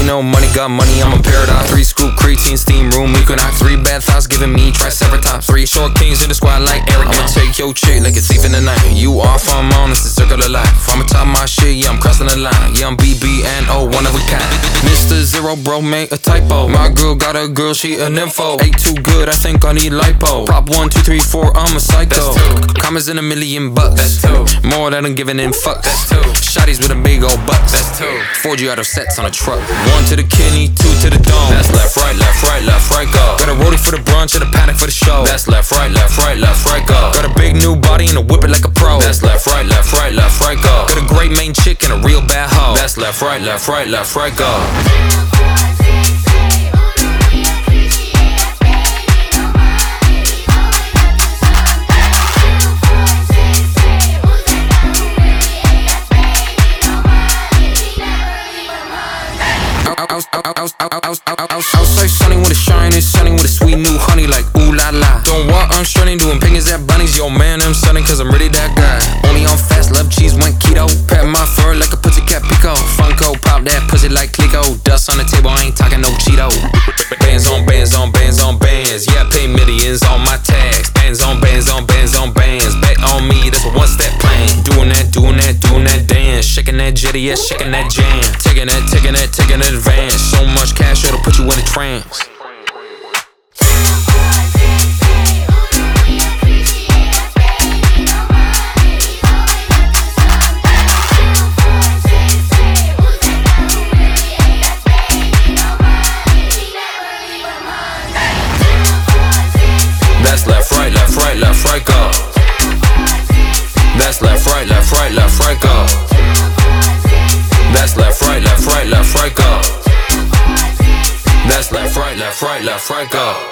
know money got money, I'm in paradise. 3 scoop creatine, steam room, equinox. 3 bad thoughts giving me triceratops. 3 short kings in the squad like Eric. I'ma take your chick like a thief in the night. You off, I'm on, it's the circle of life. I'ma top my shit, yeah, I'm crossing the line. Yeah, I'm BBNO, one of a kind. Mr. Zero, bro, made a typo. My girl got a girl, she a nympho. Ate too good, I think I need lipo. Prop 1, 2, 3, 4, I'm a psycho. Commas in $1 million. That's 2. More than I'm giving in fucks. That's 2. Shotties with a big old butts. That's 2. 4G auto sets on a truck. 1 to the kidney, 2 to the dome. That's left, right, left, right, left, right, go. Got a roadie for the brunch and a panic for the show. That's left, right, left, right, left, right, go. Got a big new body and a whip it like a pro. That's left, right, left, right, left, right, go. Got a great main chick and a real bad hoe. That's left, right, left, right, left, right, go. Outside sunny with a shine, it's sunny with a sweet new honey like ooh la la. Don't want I'm strutting, doing pingers at bunnies. Yo man, I'm stunning cause I'm really that guy. Only on fast, love cheese, went keto. Pat my fur like a pussycat pico. Funko, pop that pussy like Clico. Dust on the table, I ain't talking no Cheeto. Bands on bands on bands on bands. Yeah, I pay millions on my tags. Bands on bands on bands on bands. Bet on me, that's a one-step plan. Doing that, doing that, doing that dance. Shaking that jetty, yeah, shaking that jam. Taking that, taking that, taking advance. So much cash, it'll put you in a trance. That's left, right, left, right, left, right, go. That's left, right, left, right, left, right, go. That's left, right, left, right, left, right, go. That's left, right, left, right, left, right, go.